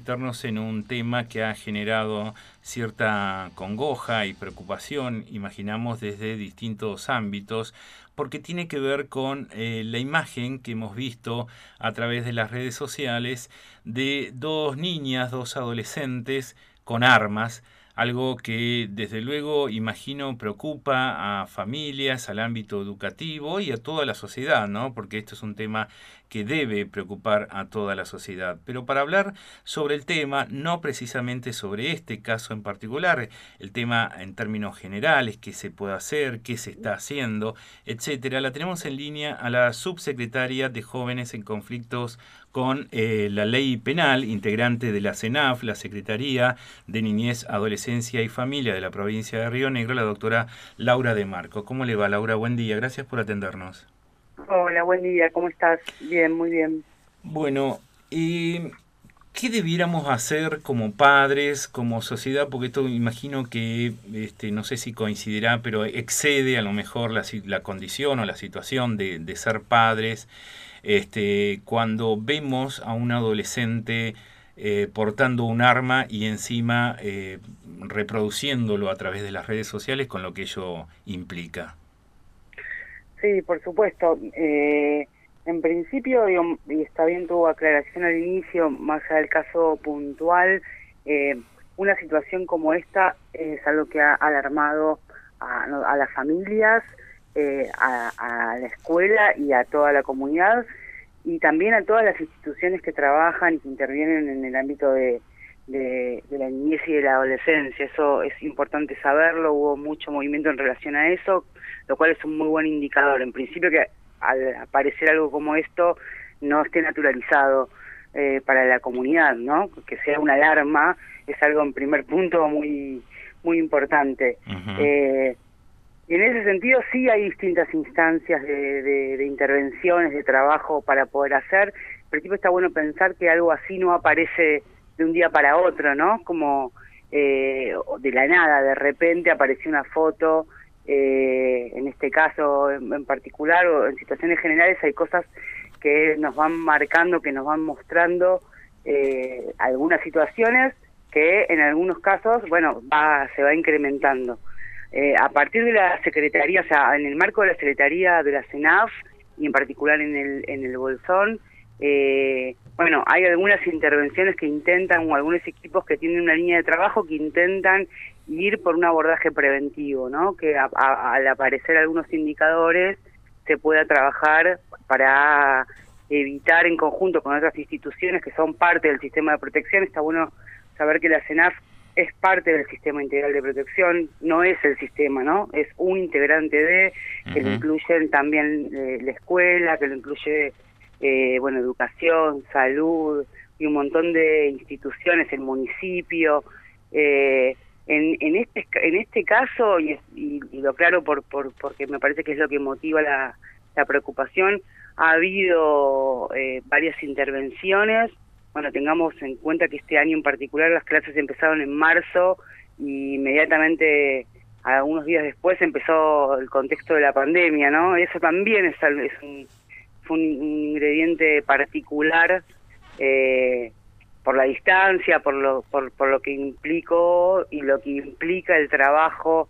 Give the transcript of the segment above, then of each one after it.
meternos en un tema que ha generado cierta congoja y preocupación, imaginamos desde distintos ámbitos, porque tiene que ver con la imagen que hemos visto a través de las redes sociales de dos niñas, dos adolescentes con armas, algo que desde luego imagino preocupa a familias, al ámbito educativo y a toda la sociedad, ¿no? Porque esto es un tema que debe preocupar a toda la sociedad. Pero para hablar sobre el tema, no precisamente sobre este caso en particular, el tema en términos generales, qué se puede hacer, qué se está haciendo, etcétera, la tenemos en línea a la subsecretaria de Jóvenes en Conflictos con la ley penal, integrante de la CENAF, la Secretaría de Niñez, Adolescencia y Familia de la provincia de Río Negro, la doctora Laura De Marco. ¿Cómo le va, Laura? Buen día, gracias por atendernos. Hola, buen día, ¿cómo estás? Bien, muy bien. Bueno, ¿qué debiéramos hacer como padres, como sociedad? Porque esto imagino que, no sé si coincidirá, pero excede a lo mejor la condición o la situación de ser padres. Cuando vemos a un adolescente portando un arma y encima reproduciéndolo a través de las redes sociales con lo que ello implica. Sí, por supuesto. En principio, digo, y está bien tu aclaración al inicio, más allá del caso puntual, una situación como esta es algo que ha alarmado a las familias, a la escuela y a toda la comunidad, y también a todas las instituciones que trabajan y que intervienen en el ámbito de la niñez y de la adolescencia. Eso es importante saberlo, hubo mucho movimiento en relación a eso, lo cual es un muy buen indicador. En principio, que al aparecer algo como esto no esté naturalizado para la comunidad, ¿no? Que sea una alarma es algo en primer punto muy importante. Uh-huh. Y en ese sentido sí hay distintas instancias de intervenciones, de trabajo para poder hacer. En principio está bueno pensar que algo así no aparece de un día para otro, ¿no? Como de la nada, de repente apareció una foto, en este caso en particular, o en situaciones generales hay cosas que nos van marcando, que nos van mostrando algunas situaciones que en algunos casos, bueno, se va incrementando. A partir de la Secretaría, o sea, en el marco de la Secretaría de la CENAF, y en particular en el Bolsón, bueno, hay algunas intervenciones que intentan, o algunos equipos que tienen una línea de trabajo que intentan ir por un abordaje preventivo, ¿no? Que al aparecer algunos indicadores se pueda trabajar para evitar, en conjunto con otras instituciones que son parte del sistema de protección. Está bueno saber que la CENAF es parte del sistema integral de protección, no es el sistema, ¿no? Es un integrante que lo Uh-huh. incluyen también la escuela, que lo incluye, bueno, educación, salud y un montón de instituciones, el municipio. En este caso, y lo aclaro porque me parece que es lo que motiva la preocupación, ha habido varias intervenciones. Bueno, tengamos en cuenta que este año en particular las clases empezaron en marzo y inmediatamente, algunos días después, empezó el contexto de la pandemia, ¿no? Eso también fue un ingrediente particular, por la distancia, por lo que implicó y lo que implica el trabajo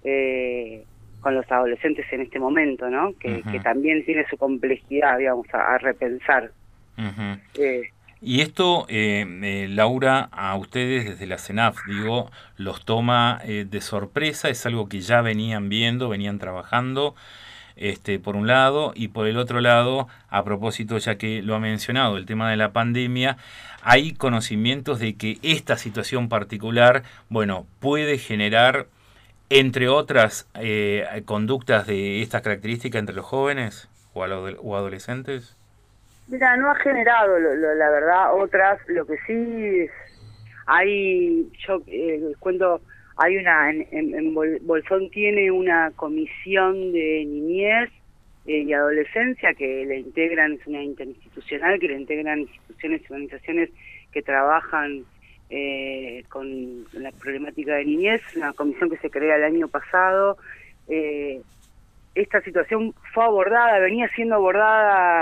con los adolescentes en este momento, ¿no? Que Uh-huh. también tiene su complejidad, digamos, a repensar. Uh-huh. Eh, Y esto, Laura, a ustedes desde la CENAF, digo, los toma de sorpresa, es algo que ya venían viendo, venían trabajando, por un lado, y por el otro lado, a propósito, ya que lo ha mencionado, el tema de la pandemia, hay conocimientos de que esta situación particular, bueno, puede generar, entre otras, conductas de estas características entre los jóvenes o adolescentes. Mira, no ha generado, la verdad, otras. Lo que sí yo les cuento, hay en Bolsón tiene una comisión de niñez y adolescencia que la integran, es una interinstitucional, que la integran instituciones y organizaciones que trabajan con la problemática de niñez, una comisión que se crea el año pasado. Esta situación fue abordada, venía siendo abordada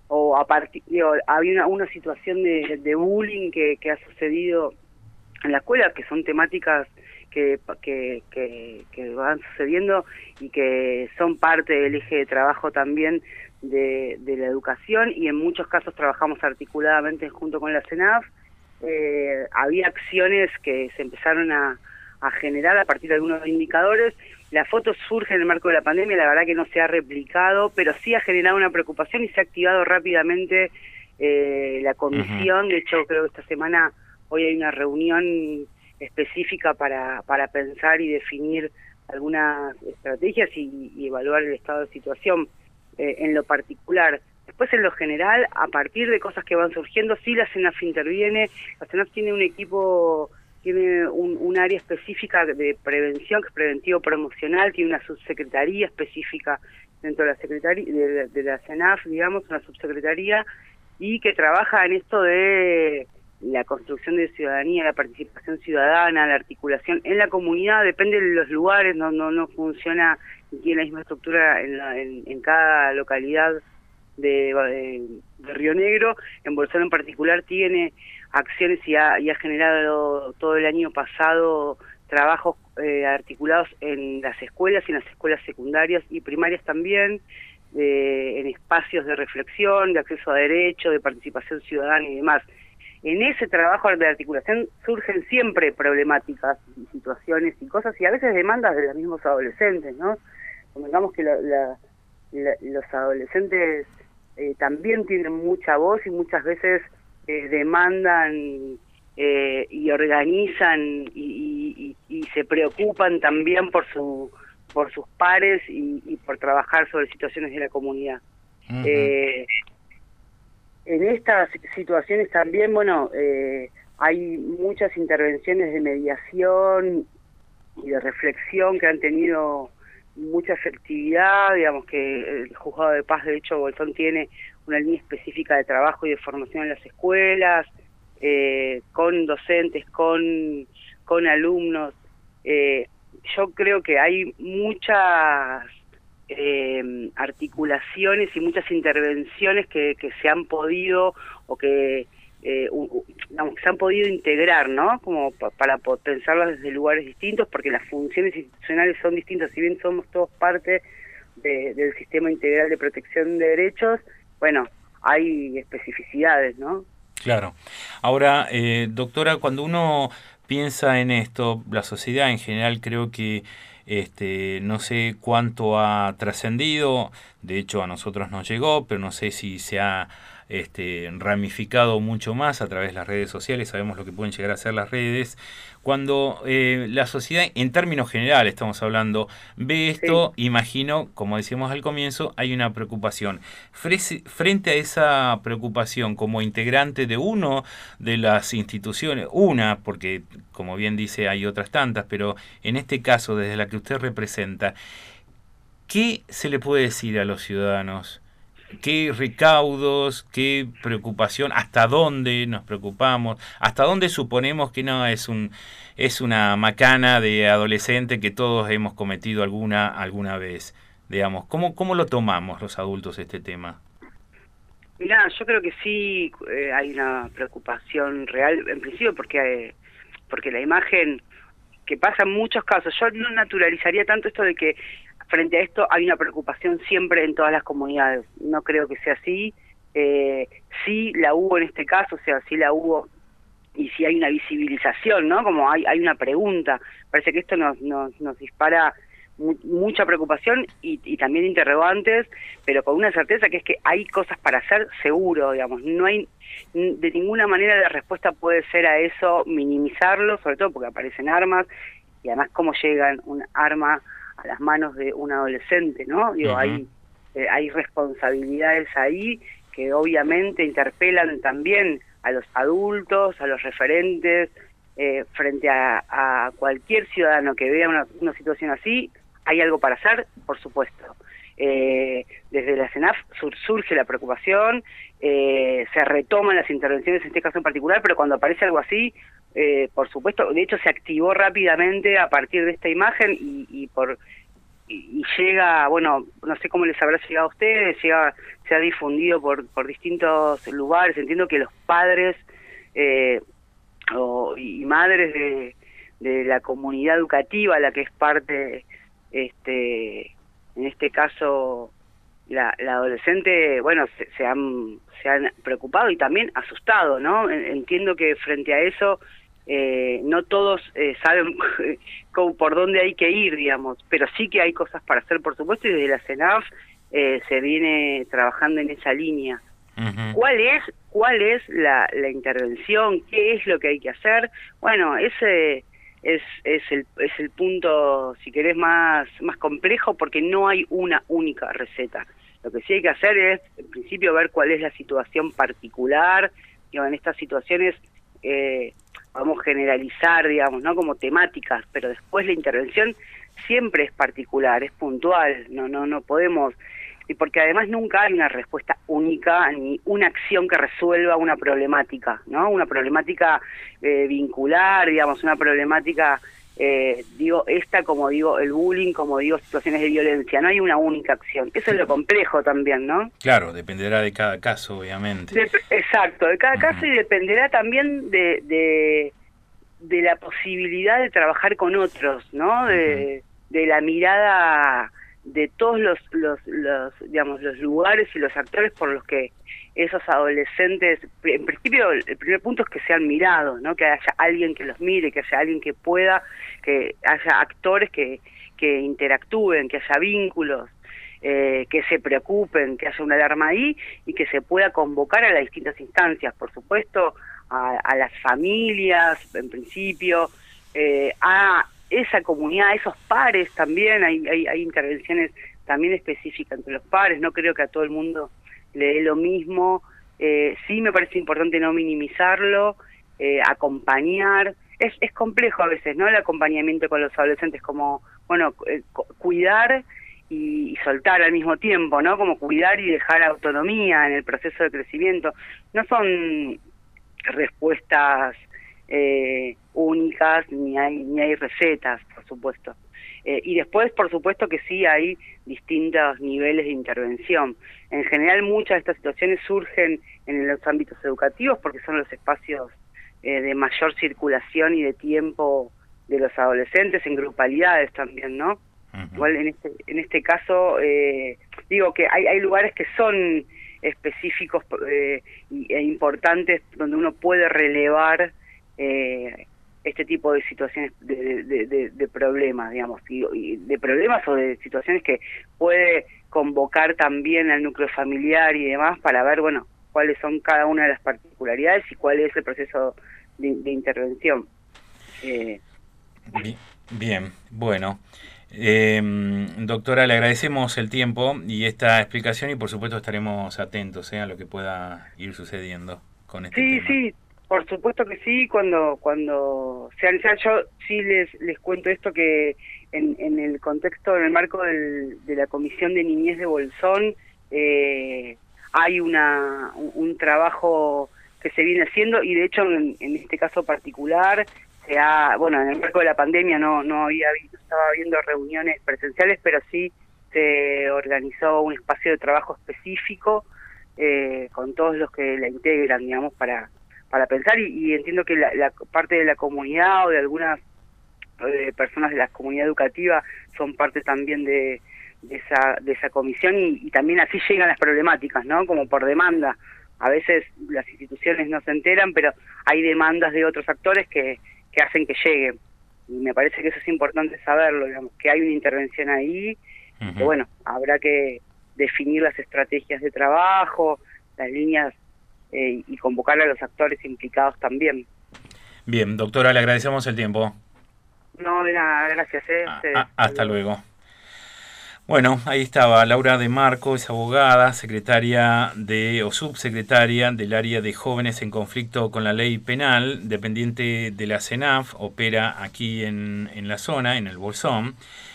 o a partir, había una situación de bullying que ha sucedido en la escuela, que son temáticas que van sucediendo y que son parte del eje de trabajo también de la educación, y en muchos casos trabajamos articuladamente junto con la CENAF. Había acciones que se empezaron a generar a partir de algunos indicadores. La foto surge en el marco de la pandemia, la verdad que no se ha replicado, pero sí ha generado una preocupación y se ha activado rápidamente la comisión. De hecho, creo que esta semana, hoy hay una reunión específica para pensar y definir algunas estrategias y evaluar el estado de situación en lo particular. Después, en lo general, a partir de cosas que van surgiendo, sí la CENAF interviene. La CENAF tiene un equipo, tiene un área específica de prevención, que es preventivo promocional, tiene una subsecretaría específica dentro de la secretaría de la CENAF, digamos, una subsecretaría, y que trabaja en esto de la construcción de ciudadanía, la participación ciudadana, la articulación en la comunidad. Depende de los lugares, no funciona y tiene la misma estructura en cada localidad de Río Negro. En Bolsón en particular tiene acciones y ha generado todo el año pasado trabajos articulados en las escuelas y en las escuelas secundarias y primarias también, en espacios de reflexión, de acceso a derecho, de participación ciudadana y demás. En ese trabajo de articulación surgen siempre problemáticas y situaciones y cosas, y a veces demandas de los mismos adolescentes, ¿no? Convengamos que los adolescentes también tienen mucha voz y muchas veces demandan y organizan y se preocupan también por sus pares y por trabajar sobre situaciones de la comunidad. En estas situaciones también, bueno, hay muchas intervenciones de mediación y de reflexión que han tenido mucha efectividad. Digamos que el Juzgado de Paz, de hecho, Bolsón tiene una línea específica de trabajo y de formación en las escuelas, con docentes, con alumnos. Yo creo que hay muchas articulaciones y muchas intervenciones que se han podido, o que digamos, que se han podido integrar, ¿no? Como para pensarlas desde lugares distintos, porque las funciones institucionales son distintas. Si bien somos todos parte del sistema integral de protección de derechos, bueno, hay especificidades, ¿no? Claro. Ahora, doctora, cuando uno piensa en esto, la sociedad en general, creo que no sé cuánto ha trascendido, de hecho a nosotros nos llegó, pero no sé si se ha ramificado mucho más a través de las redes sociales. Sabemos lo que pueden llegar a ser las redes. Cuando la sociedad, en términos generales estamos hablando, ve esto, sí, imagino, como decíamos al comienzo, hay una preocupación. Frente a esa preocupación, como integrante de uno de las instituciones, porque como bien dice hay otras tantas, pero en este caso desde la que usted representa, ¿qué se le puede decir a los ciudadanos? ¿Qué recaudos, qué preocupación, hasta dónde nos preocupamos, hasta dónde suponemos que no es una macana de adolescente que todos hemos cometido alguna vez? Digamos, ¿cómo lo tomamos los adultos este tema? Mirá, yo creo que sí hay una preocupación real, en principio porque la imagen que pasa en muchos casos, yo no naturalizaría tanto esto de que frente a esto hay una preocupación siempre en todas las comunidades. No creo que sea así. Sí la hubo en este caso, o sea, sí la hubo, y sí hay una visibilización, ¿no? Como hay una pregunta. Parece que esto nos dispara mucha preocupación y también interrogantes, pero con una certeza, que es que hay cosas para hacer seguro, digamos. No hay, de ninguna manera la respuesta puede ser a eso minimizarlo, sobre todo porque aparecen armas, y además cómo llegan un arma a las manos de un adolescente, ¿no? Digo, hay responsabilidades ahí que obviamente interpelan también a los adultos, a los referentes, frente a cualquier ciudadano que vea una situación así. ¿Hay algo para hacer? Por supuesto. Desde la CENAF surge la preocupación, se retoman las intervenciones en este caso en particular, pero cuando aparece algo así, por supuesto, de hecho se activó rápidamente a partir de esta imagen y por y llega, bueno, no sé cómo les habrá llegado a ustedes, se ha difundido por distintos lugares. Entiendo que los padres y madres de la comunidad educativa, la que es parte, en este caso la adolescente, bueno, se han preocupado y también asustado, ¿no? Entiendo que frente a eso no todos saben por dónde hay que ir, digamos, pero sí que hay cosas para hacer, por supuesto, y desde la CENAF se viene trabajando en esa línea. Ujú. ¿Cuál es la intervención? ¿Qué es lo que hay que hacer? Bueno, ese es el punto, si querés, más complejo, porque no hay una única receta. Lo que sí hay que hacer es, en principio, ver cuál es la situación particular. Digo, en estas situaciones vamos a generalizar, digamos, ¿no? Como temáticas, pero después la intervención siempre es particular, es puntual. No podemos, y porque además nunca hay una respuesta única ni una acción que resuelva una problemática, ¿no? Una problemática vincular, digamos, una problemática, como digo, el bullying, como digo, situaciones de violencia. No hay una única acción. Eso es lo complejo también, ¿no? Claro, dependerá de cada caso, obviamente. Exacto, de cada caso, y dependerá también de la posibilidad de trabajar con otros, ¿no? De la mirada de todos los digamos, los lugares y los actores por los que esos adolescentes, en principio el primer punto es que sean mirados, ¿no? Que haya alguien que los mire, que haya alguien que pueda, que haya actores que interactúen, que haya vínculos, que se preocupen, que haya una alarma ahí y que se pueda convocar a las distintas instancias, por supuesto, a las familias, en principio, a esa comunidad, a esos pares también. Hay intervenciones también específicas entre los pares. No creo que a todo el mundo le dé lo mismo. Sí me parece importante no minimizarlo, acompañar. Es complejo a veces, ¿no? El acompañamiento con los adolescentes, como, bueno, cuidar y soltar al mismo tiempo, ¿no? Como cuidar y dejar autonomía en el proceso de crecimiento. No son respuestas únicas, ni hay recetas, por supuesto. Y después, por supuesto que sí hay distintos niveles de intervención. En general, muchas de estas situaciones surgen en los ámbitos educativos porque son los espacios de mayor circulación y de tiempo de los adolescentes, en grupalidades también, ¿no? Igual en este caso, digo que hay lugares que son específicos e importantes donde uno puede relevar este tipo de situaciones de problemas, digamos, y de problemas o de situaciones que puede convocar también al núcleo familiar y demás para ver, bueno, cuáles son cada una de las particularidades y cuál es el proceso de intervención. Bien, bueno. Doctora, le agradecemos el tiempo y esta explicación y por supuesto estaremos atentos a lo que pueda ir sucediendo con este tema. Sí, por supuesto que sí, cuando sea necesario. Yo sí les cuento esto, que en el contexto, en el marco de la Comisión de Niñez de Bolsón, hay un trabajo que se viene haciendo, y de hecho en este caso particular bueno, en el marco de la pandemia no estaba habiendo reuniones presenciales, pero sí se organizó un espacio de trabajo específico con todos los que la integran, digamos, para pensar, y entiendo que la parte de la comunidad o de algunas personas de la comunidad educativa son parte también de esa comisión, y también así llegan las problemáticas, ¿no? Como por demanda. A veces las instituciones no se enteran, pero hay demandas de otros actores que hacen que lleguen. Y me parece que eso es importante saberlo, digamos, que hay una intervención ahí, que bueno, habrá que definir las estrategias de trabajo, las líneas, y convocar a los actores implicados también. Bien, doctora, le agradecemos el tiempo. No, de nada, gracias. Hasta luego. Bueno, ahí estaba Laura de Marco, es abogada, secretaria o subsecretaria del área de jóvenes en conflicto con la ley penal, dependiente de la CENAF, opera aquí en la zona, en el Bolsón,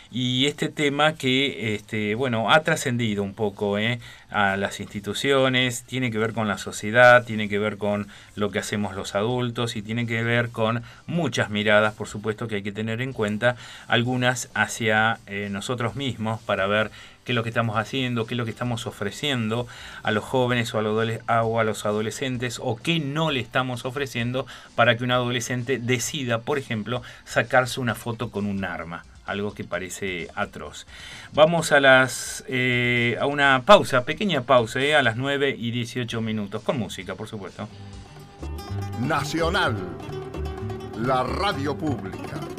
Y este tema que bueno, ha trascendido un poco a las instituciones, tiene que ver con la sociedad, tiene que ver con lo que hacemos los adultos y tiene que ver con muchas miradas, por supuesto, que hay que tener en cuenta, algunas hacia nosotros mismos para ver qué es lo que estamos haciendo, qué es lo que estamos ofreciendo a los jóvenes o a los adolescentes, o qué no le estamos ofreciendo para que un adolescente decida, por ejemplo, sacarse una foto con un arma, algo que parece atroz. Vamos a una pausa, pequeña pausa, a las 9:18, con música, por supuesto. Nacional, la radio pública.